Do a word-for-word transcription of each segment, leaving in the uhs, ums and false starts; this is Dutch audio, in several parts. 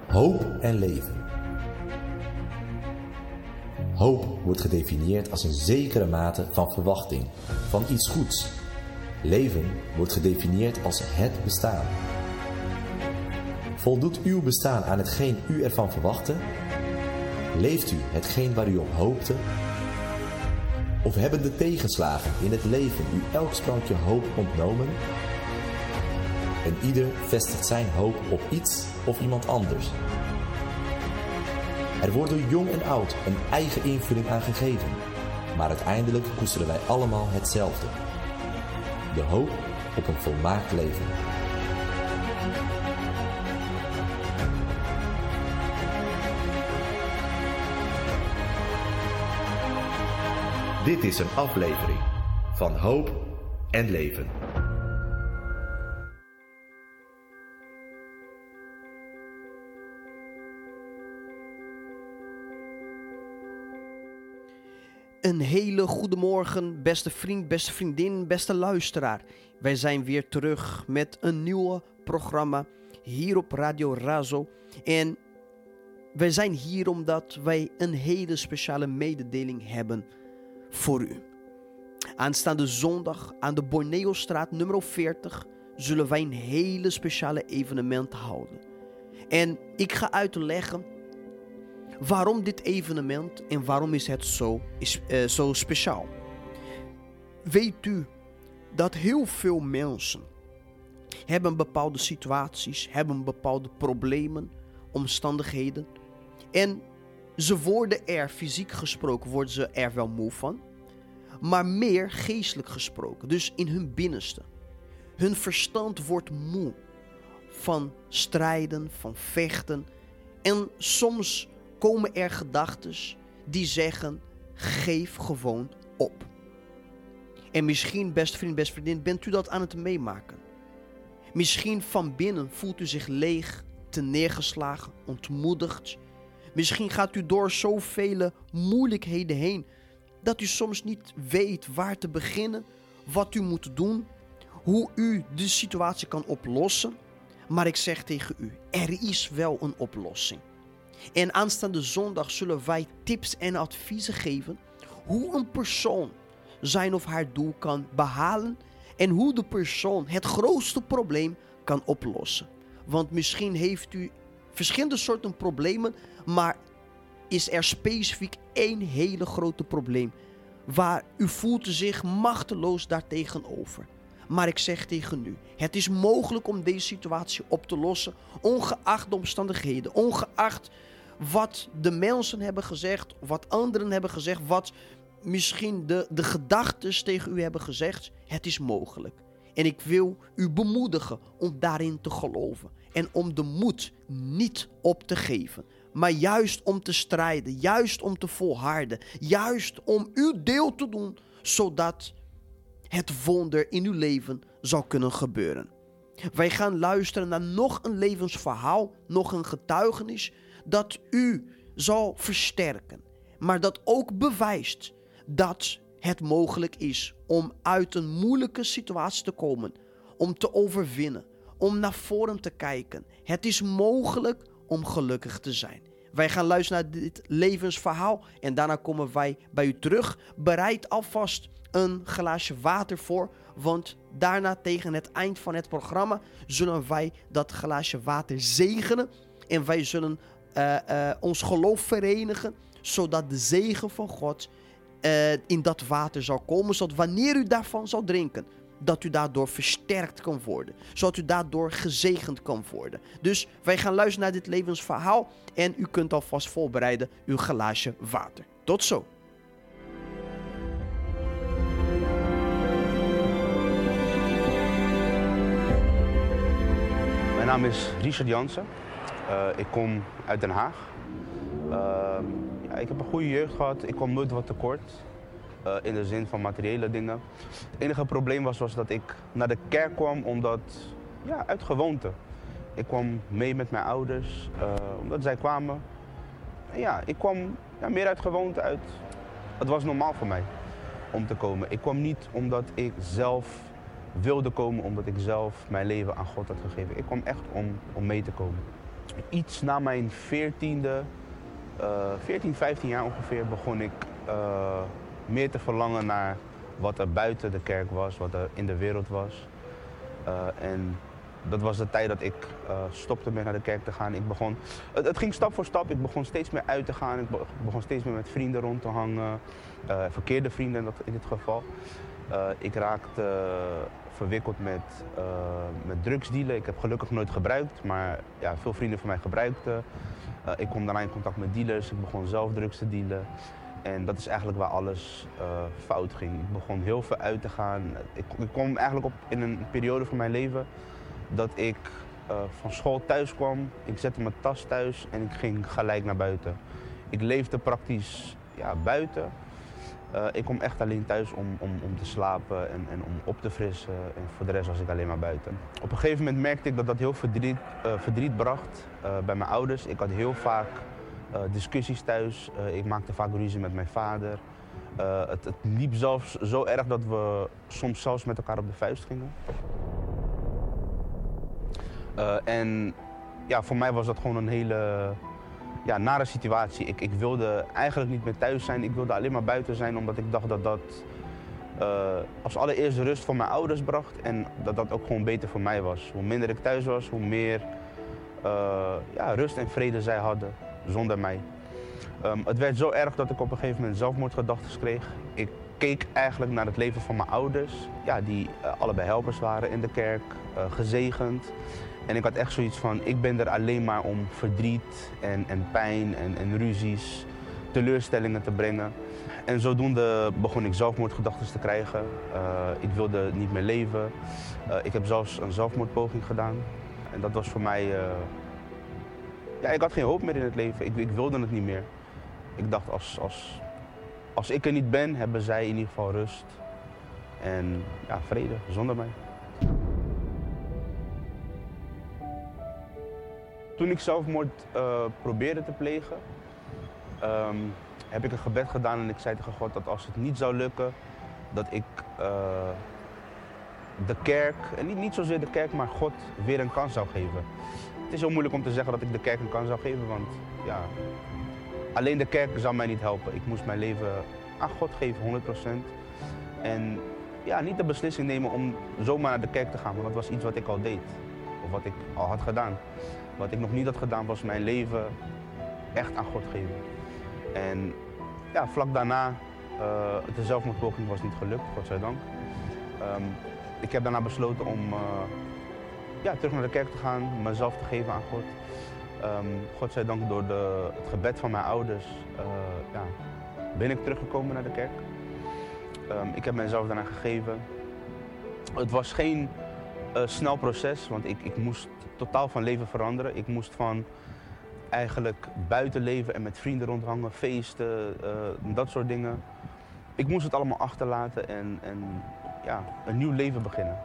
Hoop en leven. Hoop wordt gedefinieerd als een zekere mate van verwachting, van iets goeds. Leven wordt gedefinieerd als het bestaan. Voldoet uw bestaan aan hetgeen u ervan verwachtte? Leeft u hetgeen waar u op hoopte? Of hebben de tegenslagen in het leven u elk sprankje hoop ontnomen? En ieder vestigt zijn hoop op iets of iemand anders. Er wordt door jong en oud een eigen invulling aan gegeven, maar uiteindelijk koesteren wij allemaal hetzelfde. De hoop op een volmaakt leven. Dit is een aflevering van Hoop en Leven. Een hele goede morgen, beste vriend, beste vriendin, beste luisteraar. Wij zijn weer terug met een nieuw programma hier op Radio Razo. En wij zijn hier omdat wij een hele speciale mededeling hebben voor u. Aanstaande zondag aan de Borneostraat nummer veertig zullen wij een hele speciale evenement houden. En ik ga uitleggen waarom dit evenement en waarom is het zo, is, uh, zo speciaal. Weet u dat heel veel mensen hebben bepaalde situaties, hebben bepaalde problemen, omstandigheden. En ze worden er, fysiek gesproken, worden ze er wel moe van. Maar meer geestelijk gesproken, dus in hun binnenste. Hun verstand wordt moe van strijden, van vechten. En soms komen er gedachten die zeggen, geef gewoon op. En misschien, beste vriend, beste vriendin, bent u dat aan het meemaken. Misschien van binnen voelt u zich leeg, te neergeslagen, ontmoedigd. Misschien gaat u door zoveel moeilijkheden heen, dat u soms niet weet waar te beginnen, wat u moet doen, hoe u de situatie kan oplossen. Maar ik zeg tegen u, er is wel een oplossing. En aanstaande zondag zullen wij tips en adviezen geven hoe een persoon zijn of haar doel kan behalen en hoe de persoon het grootste probleem kan oplossen. Want misschien heeft u verschillende soorten problemen, maar is er specifiek één hele grote probleem waar u voelt zich machteloos daartegenover. Maar ik zeg tegen u, het is mogelijk om deze situatie op te lossen, ongeacht de omstandigheden, ongeacht wat de mensen hebben gezegd, wat anderen hebben gezegd, wat misschien de, de gedachten tegen u hebben gezegd. Het is mogelijk. En ik wil u bemoedigen om daarin te geloven en om de moed niet op te geven, maar juist om te strijden, juist om te volharden, juist om uw deel te doen, zodat het wonder in uw leven zal kunnen gebeuren. Wij gaan luisteren naar nog een levensverhaal, nog een getuigenis dat u zal versterken, maar dat ook bewijst dat het mogelijk is om uit een moeilijke situatie te komen, om te overwinnen, om naar voren te kijken. Het is mogelijk om gelukkig te zijn. Wij gaan luisteren naar dit levensverhaal en daarna komen wij bij u terug. Bereid alvast een glaasje water voor, want daarna tegen het eind van het programma zullen wij dat glaasje water zegenen en wij zullen uh, uh, ons geloof verenigen, zodat de zegen van God uh, in dat water zal komen, zodat wanneer u daarvan zal drinken, dat u daardoor versterkt kan worden, zodat u daardoor gezegend kan worden. Dus wij gaan luisteren naar dit levensverhaal en u kunt alvast voorbereiden uw glaasje water. Tot zo. Mijn naam is Richard Jansen. Uh, ik kom uit Den Haag. Uh, ja, ik heb een goede jeugd gehad. Ik kwam nooit wat tekort. Uh, in de zin van materiële dingen. Het enige probleem was, was dat ik naar de kerk kwam omdat, ja, uit gewoonte. Ik kwam mee met mijn ouders, uh, omdat zij kwamen. En ja, ik kwam ja, meer uit gewoonte uit. Het was normaal voor mij om te komen. Ik kwam niet omdat ik zelf wilde komen, omdat ik zelf mijn leven aan God had gegeven. Ik kwam echt om, om mee te komen. iets na mijn veertiende, uh, veertien, vijftien jaar ongeveer, begon ik uh, meer te verlangen naar wat er buiten de kerk was, wat er in de wereld was. Uh, en dat was de tijd dat ik uh, stopte met naar de kerk te gaan. Ik begon, het, het ging stap voor stap, ik begon steeds meer uit te gaan, ik begon steeds meer met vrienden rond te hangen, uh, verkeerde vrienden in, dat, in dit geval. Uh, ik raakte uh, verwikkeld met, uh, met drugsdealen. Ik heb gelukkig nooit gebruikt, maar ja, veel vrienden van mij gebruikten. Uh, ik kwam daarna in contact met dealers, ik begon zelf drugs te dealen. En dat is eigenlijk waar alles uh, fout ging. Ik begon heel veel uit te gaan. Ik, ik kwam eigenlijk op in een periode van mijn leven dat ik uh, van school thuis kwam. Ik zette mijn tas thuis en ik ging gelijk naar buiten. Ik leefde praktisch ja, buiten. Uh, ik kom echt alleen thuis om, om, om te slapen en, en om op te frissen. En voor de rest was ik alleen maar buiten. Op een gegeven moment merkte ik dat dat heel verdriet, uh, verdriet bracht uh, bij mijn ouders. Ik had heel vaak uh, discussies thuis. Uh, ik maakte vaak ruzie met mijn vader. Uh, het, het liep zelfs zo erg dat we soms zelfs met elkaar op de vuist gingen. Uh, en ja, voor mij was dat gewoon een hele ja, nare situatie. Ik, ik wilde eigenlijk niet meer thuis zijn. Ik wilde alleen maar buiten zijn omdat ik dacht dat dat uh, als allereerst rust voor mijn ouders bracht. En dat dat ook gewoon beter voor mij was. Hoe minder ik thuis was, hoe meer uh, ja, rust en vrede zij hadden zonder mij. Um, het werd zo erg dat ik op een gegeven moment zelfmoordgedachten kreeg. Ik keek eigenlijk naar het leven van mijn ouders, ja, die uh, allebei helpers waren in de kerk, uh, gezegend. En ik had echt zoiets van, ik ben er alleen maar om verdriet en, en pijn en, en ruzies, teleurstellingen te brengen. En zodoende begon ik zelfmoordgedachten te krijgen. Uh, ik wilde niet meer leven. Uh, ik heb zelfs een zelfmoordpoging gedaan. En dat was voor mij, uh... ja, ik had geen hoop meer in het leven. Ik, ik wilde het niet meer. Ik dacht, als, als, als ik er niet ben, hebben zij in ieder geval rust en ja, vrede zonder mij. Toen ik zelfmoord uh, probeerde te plegen, um, heb ik een gebed gedaan en ik zei tegen God dat als het niet zou lukken, dat ik uh, de kerk, en niet, niet zozeer de kerk, maar God weer een kans zou geven. Het is heel moeilijk om te zeggen dat ik de kerk een kans zou geven, want ja, alleen de kerk zou mij niet helpen. Ik moest mijn leven aan God geven, honderd procent. En ja, niet de beslissing nemen om zomaar naar de kerk te gaan, want dat was iets wat ik al deed. Of wat ik al had gedaan. Wat ik nog niet had gedaan was mijn leven echt aan God geven. En ja, vlak daarna, uh, de zelfmoordpoging was niet gelukt, godzijdank. Um, ik heb daarna besloten om uh, ja, terug naar de kerk te gaan, mezelf te geven aan God. Um, godzijdank door de, het gebed van mijn ouders uh, ja, ben ik teruggekomen naar de kerk. Um, ik heb mezelf daarna gegeven. Het was geen uh, snel proces, want ik, ik moest totaal van leven veranderen. Ik moest van eigenlijk buiten leven en met vrienden rondhangen, feesten, uh, dat soort dingen. Ik moest het allemaal achterlaten en, en ja, een nieuw leven beginnen.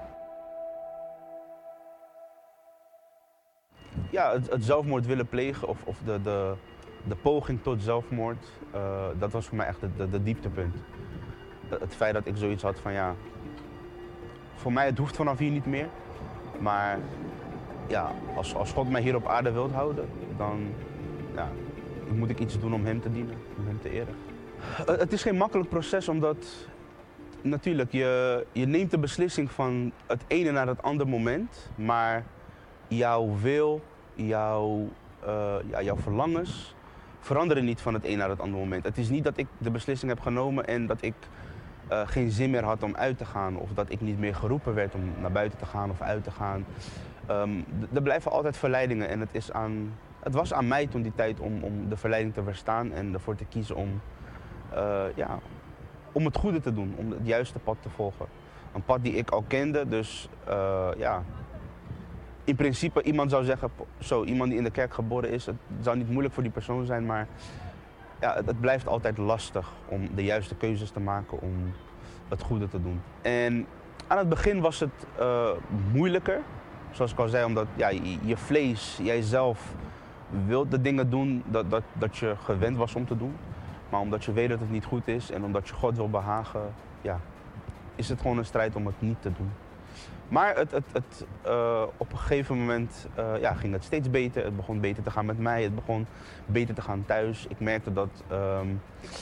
Ja, het, het zelfmoord willen plegen of, of de, de, de poging tot zelfmoord, uh, dat was voor mij echt de, de, de dieptepunt. Het feit dat ik zoiets had van ja, voor mij het hoeft vanaf hier niet meer, maar ja, als, als God mij hier op aarde wilt houden, dan ja, moet ik iets doen om hem te dienen, om hem te eren. Het is geen makkelijk proces, omdat natuurlijk, je, je neemt de beslissing van het ene naar het andere moment, maar jouw wil, jouw, uh, ja, jouw verlangens veranderen niet van het een naar het andere moment. Het is niet dat ik de beslissing heb genomen en dat ik uh, geen zin meer had om uit te gaan, of dat ik niet meer geroepen werd om naar buiten te gaan of uit te gaan. Um, er blijven altijd verleidingen en het, is aan, het was aan mij toen die tijd om, om de verleiding te weerstaan en ervoor te kiezen om, uh, ja, om het goede te doen, om het juiste pad te volgen. Een pad die ik al kende, dus uh, ja, in principe iemand zou zeggen, zo, iemand die in de kerk geboren is, het zou niet moeilijk voor die persoon zijn, maar ja, het, het blijft altijd lastig om de juiste keuzes te maken, om het goede te doen. En aan het begin was het uh, moeilijker, zoals ik al zei, omdat ja, je, je vlees, jijzelf wilt de dingen doen dat, dat, dat je gewend was om te doen. Maar omdat je weet dat het niet goed is en omdat je God wil behagen, ja, is het gewoon een strijd om het niet te doen. Maar het, het, het, uh, op een gegeven moment uh, ja, ging het steeds beter. Het begon beter te gaan met mij. Het begon beter te gaan thuis. Ik merkte dat um,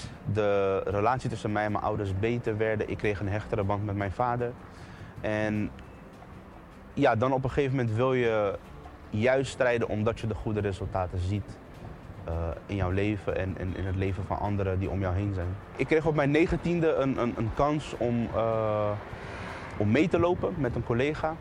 de relatie tussen mij en mijn ouders beter werden. Ik kreeg een hechtere band met mijn vader. En ja, dan op een gegeven moment wil je juist strijden omdat je de goede resultaten ziet. Uh, in jouw leven en, en in het leven van anderen die om jou heen zijn. Ik kreeg op mijn negentiende een, een, een kans om, uh, om mee te lopen met een collega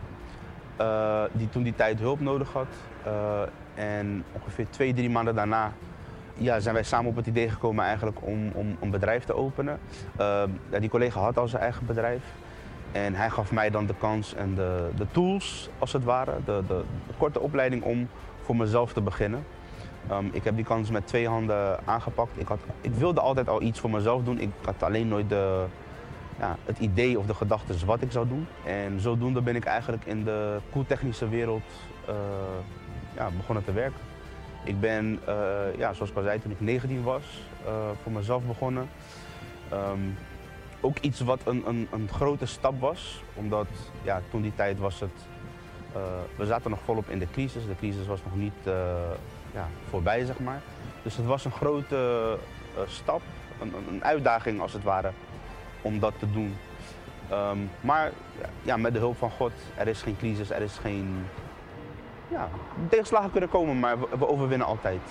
uh, die toen die tijd hulp nodig had. Uh, en ongeveer twee, drie maanden daarna ja, zijn wij samen op het idee gekomen eigenlijk om, om een bedrijf te openen. Uh, ja, die collega had al zijn eigen bedrijf en hij gaf mij dan de kans en de, de tools als het ware, de, de, de korte opleiding om voor mezelf te beginnen. Um, ik heb die kans met twee handen aangepakt. Ik, had, ik wilde altijd al iets voor mezelf doen. Ik had alleen nooit de, ja, het idee of de gedachten wat ik zou doen. En zodoende ben ik eigenlijk in de koeltechnische wereld uh, ja, begonnen te werken. Ik ben, uh, ja, zoals ik al zei, toen ik negentien was, uh, voor mezelf begonnen. Um, ook iets wat een, een, een grote stap was, omdat ja, toen die tijd was het... Uh, we zaten nog volop in de crisis. De crisis was nog niet... Uh, Ja, voorbij, zeg maar. Dus het was een grote uh, stap, een, een uitdaging als het ware, om dat te doen. Um, maar ja, met de hulp van God, er is geen crisis, er is geen... Ja, tegenslagen kunnen komen, maar we, we overwinnen altijd.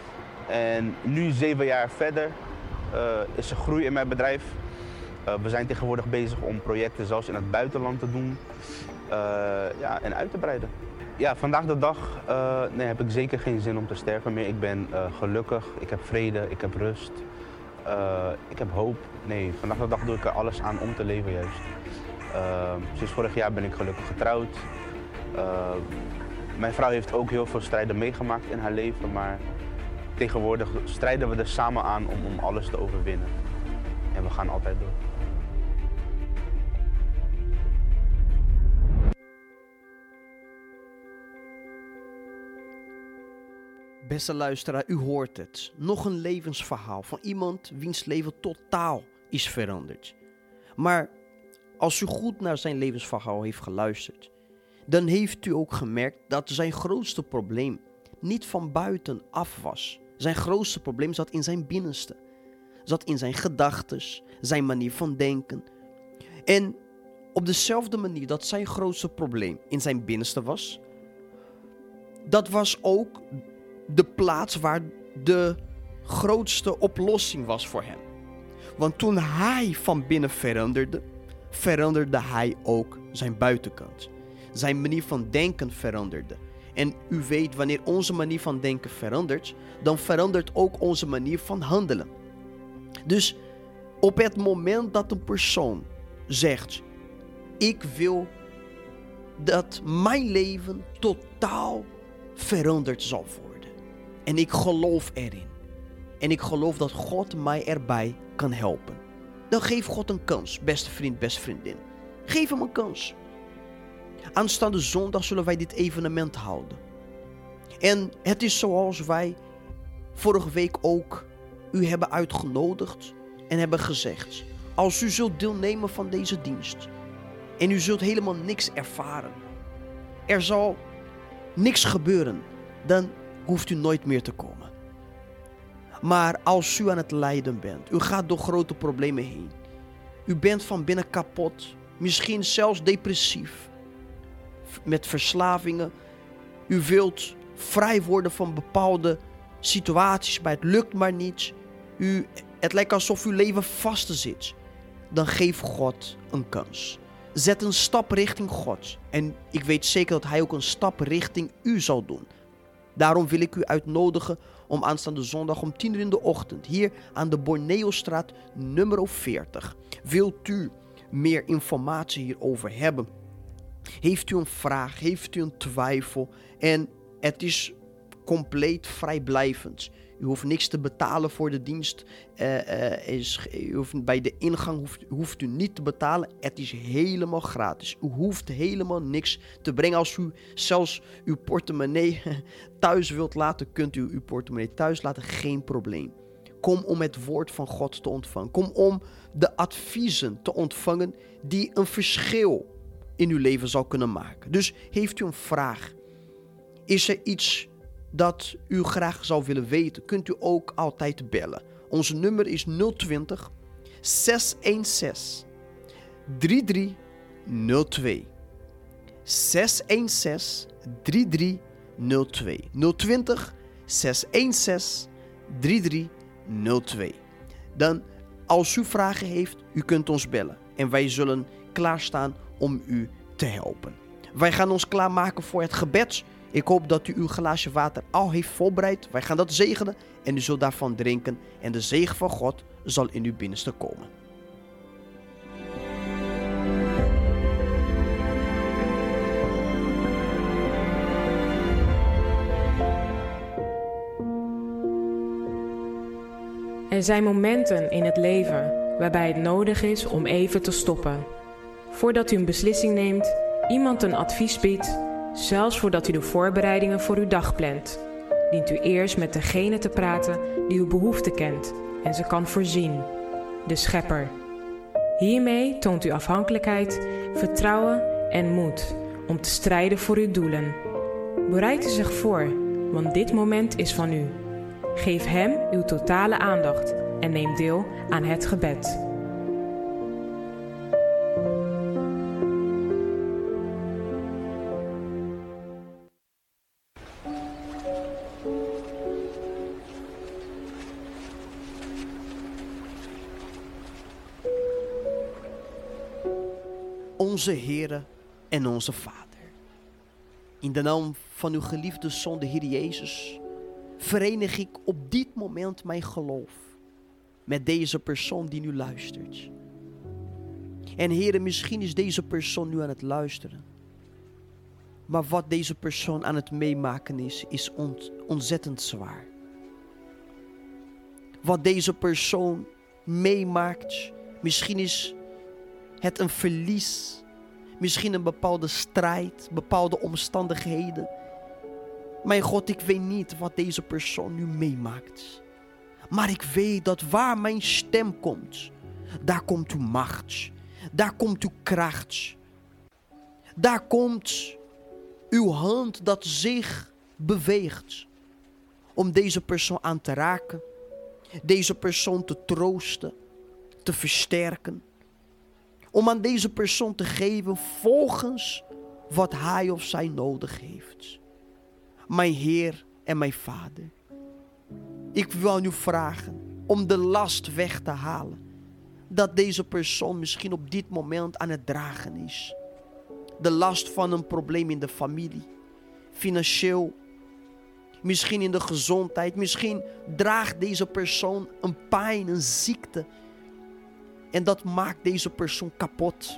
En nu, zeven jaar verder, uh, is er groei in mijn bedrijf. Uh, we zijn tegenwoordig bezig om projecten zelfs in het buitenland te doen uh, ja, en uit te breiden. Ja, vandaag de dag uh, nee, heb ik zeker geen zin om te sterven meer. Ik ben uh, gelukkig, ik heb vrede, ik heb rust, uh, ik heb hoop. Nee, vandaag de dag doe ik er alles aan om te leven juist. Uh, sinds vorig jaar ben ik gelukkig getrouwd. Uh, mijn vrouw heeft ook heel veel strijden meegemaakt in haar leven, maar tegenwoordig strijden we er samen aan om, om alles te overwinnen. En we gaan altijd door. Beste luisteraar, u hoort het. Nog een levensverhaal van iemand wiens leven totaal is veranderd. Maar als u goed naar zijn levensverhaal heeft geluisterd, dan heeft u ook gemerkt dat zijn grootste probleem niet van buitenaf was. Zijn grootste probleem zat in zijn binnenste. Zat in zijn gedachtes, zijn manier van denken. En op dezelfde manier dat zijn grootste probleem in zijn binnenste was, dat was ook de plaats waar de grootste oplossing was voor hem. Want toen hij van binnen veranderde, veranderde hij ook zijn buitenkant. Zijn manier van denken veranderde. En u weet, wanneer onze manier van denken verandert, dan verandert ook onze manier van handelen. Dus op het moment dat een persoon zegt, ik wil dat mijn leven totaal veranderd zal worden. En ik geloof erin. En ik geloof dat God mij erbij kan helpen. Dan geef God een kans, beste vriend, beste vriendin. Geef hem een kans. Aanstaande zondag zullen wij dit evenement houden. En het is zoals wij vorige week ook u hebben uitgenodigd en hebben gezegd. Als u zult deelnemen van deze dienst en u zult helemaal niks ervaren. Er zal niks gebeuren. Dan hoeft u nooit meer te komen. Maar als u aan het lijden bent, u gaat door grote problemen heen. U bent van binnen kapot, misschien zelfs depressief. Met verslavingen. U wilt vrij worden van bepaalde situaties, maar het lukt maar niet. U, het lijkt alsof uw leven vast zit. Dan geef God een kans. Zet een stap richting God. En ik weet zeker dat Hij ook een stap richting u zal doen. Daarom wil ik u uitnodigen om aanstaande zondag om tien uur in de ochtend hier aan de Borneostraat nummer veertig. Wilt u meer informatie hierover hebben? Heeft u een vraag? Heeft u een twijfel? En het is compleet vrijblijvend. U hoeft niks te betalen voor de dienst. Uh, uh, is, u hoeft, bij de ingang hoeft, hoeft u niet te betalen. Het is helemaal gratis. U hoeft helemaal niks te brengen. Als u zelfs uw portemonnee thuis wilt laten, kunt u uw portemonnee thuis laten. Geen probleem. Kom om het woord van God te ontvangen. Kom om de adviezen te ontvangen die een verschil in uw leven zal kunnen maken. Dus heeft u een vraag? Is er iets dat u graag zou willen weten? Kunt u ook altijd bellen. Ons nummer is nul twintig, zes een zes, drie drie nul twee. zes een zes, drie drie nul twee. nul twintig, zes een zes, drie drie nul twee. Dan, als u vragen heeft, u kunt ons bellen. En wij zullen klaarstaan om u te helpen. Wij gaan ons klaarmaken voor het gebed. Ik hoop dat u uw glaasje water al heeft voorbereid. Wij gaan dat zegenen en u zult daarvan drinken. En de zegen van God zal in uw binnenste komen. Er zijn momenten in het leven waarbij het nodig is om even te stoppen. Voordat u een beslissing neemt, iemand een advies biedt, zelfs voordat u de voorbereidingen voor uw dag plant, dient u eerst met degene te praten die uw behoefte kent en ze kan voorzien, de Schepper. Hiermee toont u afhankelijkheid, vertrouwen en moed om te strijden voor uw doelen. Bereid u zich voor, want dit moment is van u. Geef Hem uw totale aandacht en neem deel aan het gebed. Onze Heere en onze Vader. In de naam van uw geliefde Zoon, de Heer Jezus, verenig ik op dit moment mijn geloof met deze persoon die nu luistert. En Heere, misschien is deze persoon nu aan het luisteren. Maar wat deze persoon aan het meemaken is, is ont- ontzettend zwaar. Wat deze persoon meemaakt, misschien is het een verlies. Misschien een bepaalde strijd, bepaalde omstandigheden. Mijn God, ik weet niet wat deze persoon nu meemaakt. Maar ik weet dat waar mijn stem komt, daar komt uw macht. Daar komt uw kracht. Daar komt uw hand dat zich beweegt. Om deze persoon aan te raken. Deze persoon te troosten. Te versterken. Om aan deze persoon te geven volgens wat hij of zij nodig heeft. Mijn Heer en mijn Vader. Ik wil u vragen om de last weg te halen. Dat deze persoon misschien op dit moment aan het dragen is. De last van een probleem in de familie. Financieel. Misschien in de gezondheid. Misschien draagt deze persoon een pijn, een ziekte. En dat maakt deze persoon kapot.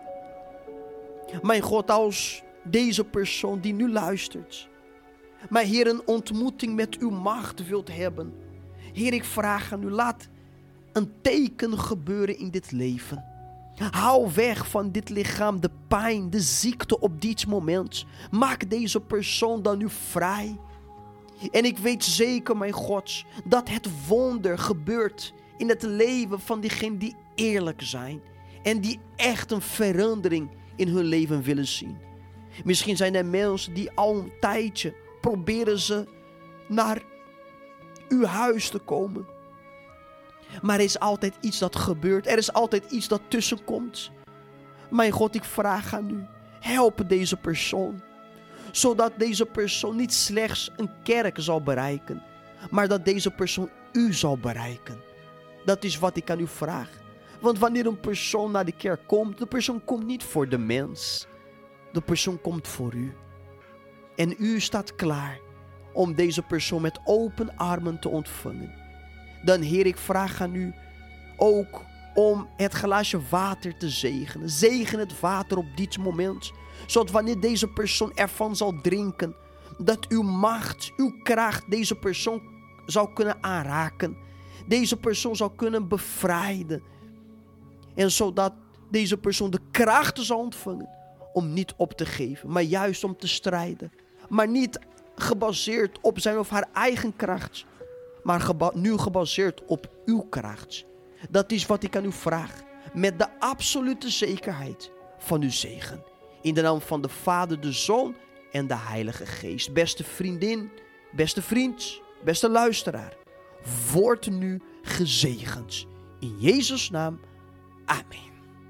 Mijn God, als deze persoon die nu luistert, maar Heer, een ontmoeting met uw macht wilt hebben. Heer, ik vraag aan u, laat een teken gebeuren in dit leven. Hou weg van dit lichaam de pijn, de ziekte op dit moment. Maak deze persoon dan nu vrij. En ik weet zeker, mijn God, dat het wonder gebeurt in het leven van diegenen die eerlijk zijn. En die echt een verandering in hun leven willen zien. Misschien zijn er mensen die al een tijdje proberen ze naar uw huis te komen. Maar er is altijd iets dat gebeurt. Er is altijd iets dat tussenkomt. Mijn God, ik vraag aan u. Help deze persoon. Zodat deze persoon niet slechts een kerk zal bereiken. Maar dat deze persoon u zal bereiken. Dat is wat ik aan u vraag. Want wanneer een persoon naar de kerk komt, de persoon komt niet voor de mens. De persoon komt voor u. En u staat klaar om deze persoon met open armen te ontvangen. Dan Heer, ik vraag aan u ook om het glaasje water te zegenen. Zegen het water op dit moment. Zodat wanneer deze persoon ervan zal drinken, dat uw macht, uw kracht deze persoon zou kunnen aanraken. Deze persoon zou kunnen bevrijden. En zodat deze persoon de kracht zal ontvangen om niet op te geven, maar juist om te strijden. Maar niet gebaseerd op zijn of haar eigen kracht, maar geba- nu gebaseerd op uw kracht. Dat is wat ik aan u vraag, met de absolute zekerheid van uw zegen. In de naam van de Vader, de Zoon en de Heilige Geest. Beste vriendin, beste vriend, beste luisteraar. Word nu gezegend. In Jezus' naam. Amen.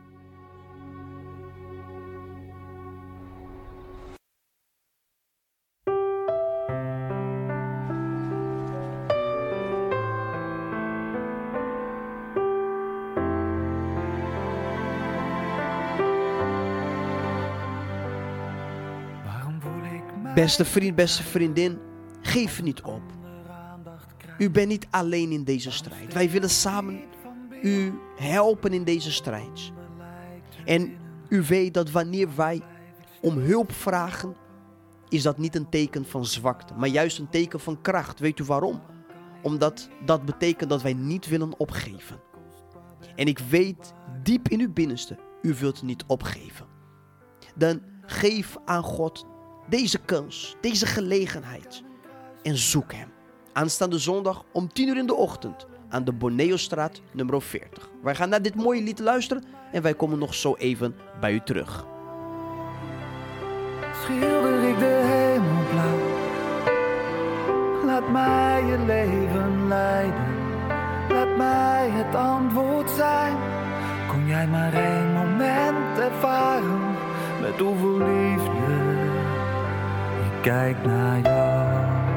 Beste vriend, beste vriendin, geef niet op. U bent niet alleen in deze strijd. Wij willen samen u helpen in deze strijd. En u weet dat wanneer wij om hulp vragen, is dat niet een teken van zwakte, maar juist een teken van kracht. Weet u waarom? Omdat dat betekent dat wij niet willen opgeven. En ik weet diep in uw binnenste, u wilt niet opgeven. Dan geef aan God deze kans, deze gelegenheid en zoek hem. Aanstaande zondag om tien uur in de ochtend aan de Boneostraat nummer veertig. Wij gaan naar dit mooie lied luisteren en wij komen nog zo even bij u terug. Schilder ik de hemel blauw, laat mij je leven leiden, laat mij het antwoord zijn. Kon jij maar één moment ervaren, met hoeveel liefde ik kijk naar jou.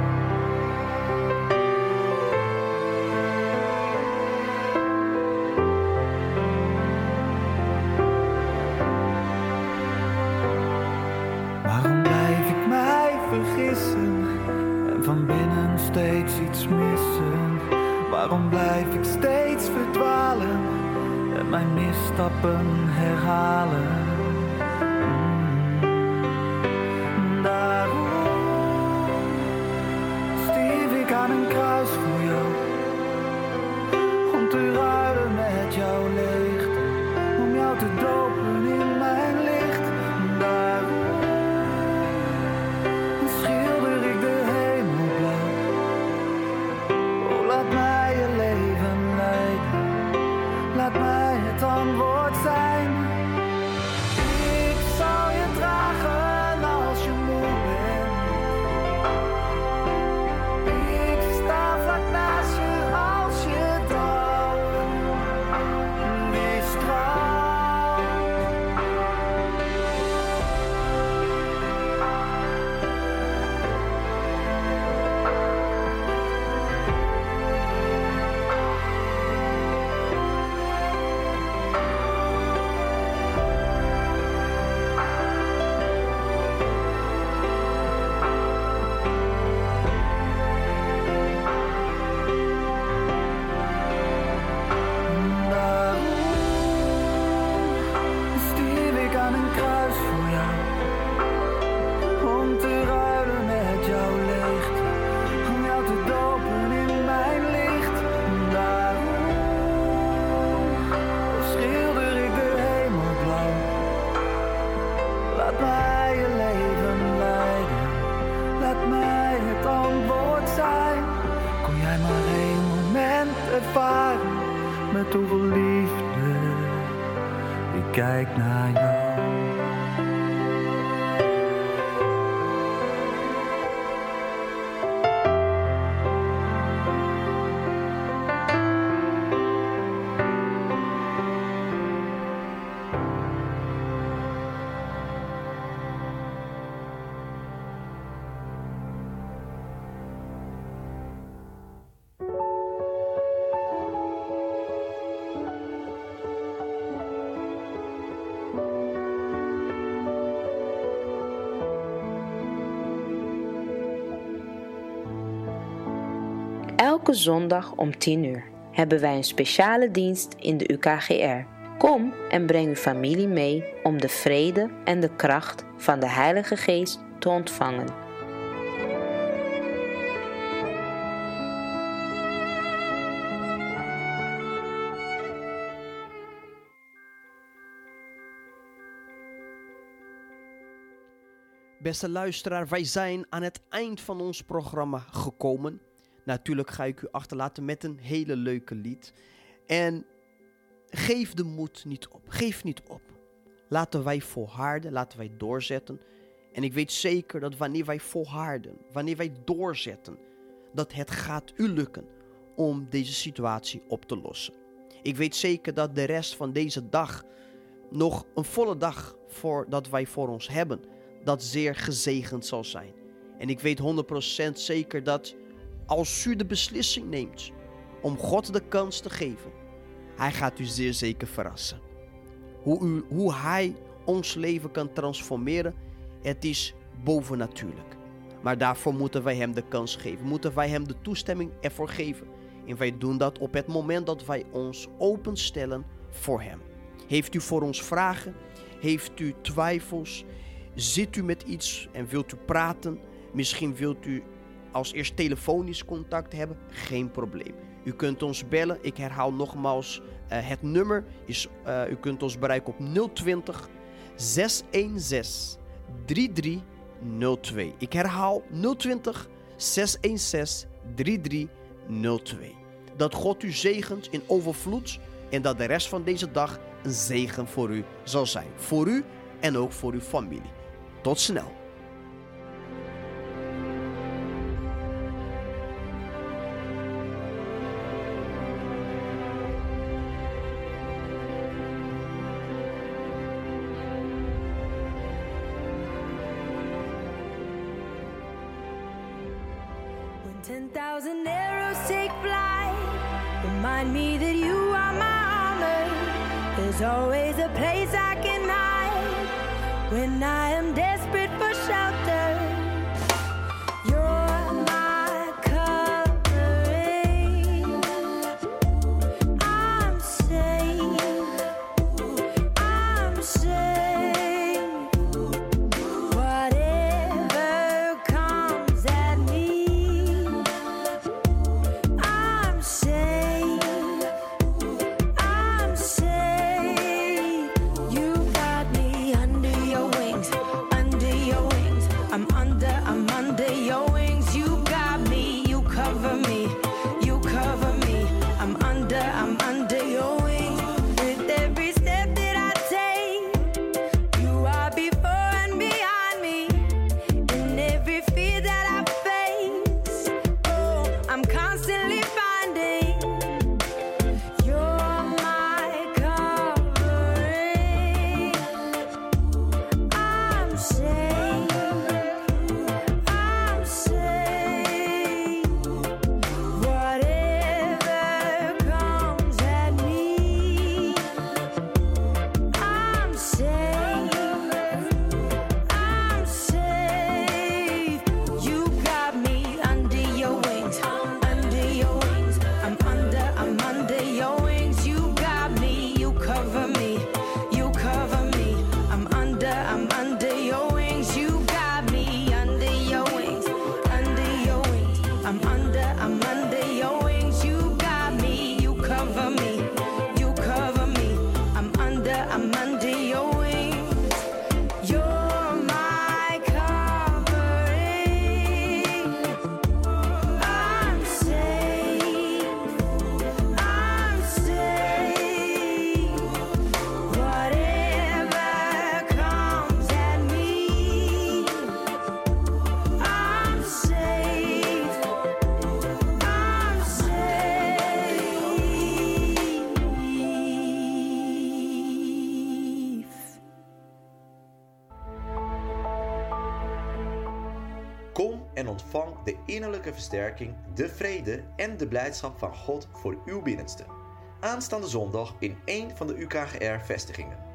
Waarom blijf ik mij vergissen en van binnen steeds iets missen? Waarom blijf ik steeds verdwalen en mijn misstappen herhalen? Mm. Daarom stierf ik aan een kruis voor jou, om te ruilen met jouw leegte, om jou te dopen in mijn licht. Daarom schilder ik de hemel blauw. Oh, laat mij je leven leiden, laat mij het antwoord zijn. Ik zal je dragen als je moe bent. Ik sta vlak naast je als je dauwt. Die straal. Daarom stierf ik aan een kruis voor jou, om te ruilen met jouw leegte, om jou te dopen in mijn licht. Daarom schilder ik de hemel blauw. Laat mij je leven leiden, laat mij het antwoord zijn. Kon jij maar één moment ervaren, met hoeveel liefde ik kijk naar jou. Elke zondag om tien uur hebben wij een speciale dienst in de U K G R. Kom en breng uw familie mee om de vrede en de kracht van de Heilige Geest te ontvangen. Beste luisteraar, wij zijn aan het eind van ons programma gekomen. Natuurlijk ga ik u achterlaten met een hele leuke lied. En geef de moed niet op. Geef niet op. laten wij volharden, laten wij doorzetten. En ik weet zeker dat wanneer wij volharden, wanneer wij doorzetten, dat het gaat u lukken om deze situatie op te lossen. Ik weet zeker dat de rest van deze dag, nog een volle dag voordat wij voor ons hebben, dat zeer gezegend zal zijn. En ik weet honderd procent zeker dat als u de beslissing neemt om God de kans te geven, Hij gaat u zeer zeker verrassen. Hoe, u, hoe Hij ons leven kan transformeren, het is bovennatuurlijk. Maar daarvoor moeten wij Hem de kans geven. Moeten wij Hem de toestemming ervoor geven. En wij doen dat op het moment dat wij ons openstellen voor Hem. Heeft u voor ons vragen? Heeft u twijfels? Zit u met iets en wilt u praten? Misschien wilt u als eerst telefonisch contact hebben? Geen probleem. U kunt ons bellen. Ik herhaal nogmaals uh, het nummer. Is, uh, u kunt ons bereiken op nul twintig, zes een zes, drie drie nul twee. Ik herhaal nul twintig, zes een zes, drie drie nul twee. Dat God u zegent in overvloed en dat de rest van deze dag een zegen voor u zal zijn. Voor u en ook voor uw familie. Tot snel. ten thousand arrows take flight, remind me that you are my armor. There's always a place I can hide when I am desperate for shelter. You're my covering. I'm safe. I'm safe. Whatever comes at me, I'm safe. I'm safe. You got me under your wings, under your wings. I'm under, I'm under your wings. You got me, you cover me, you cover me. I'm under, I'm under your wings. With every step that I take, you are before and behind me. In every fear that I face, oh, I'm constantly finding you're my covering. I'm safe. I'm safe. Whatever comes at me, I'm safe. I'm safe. You got me under your wings, under your wings. I'm under, I'm under your wings. You got me, you cover me, you cover me. I'm under, I'm under your wings. You got me under your wings, under your wings. I'm under, I'm under your wings. You got me, you cover me, you cover me. I'm under, I'm under your wings. You're my covering. I'm safe. I'm safe. Whatever comes at me, I'm safe. I'm safe. Kom en ontvang de innerlijke versterking, de vrede en de blijdschap van God voor uw binnenste. Aanstaande zondag in één van de U K G R-vestigingen.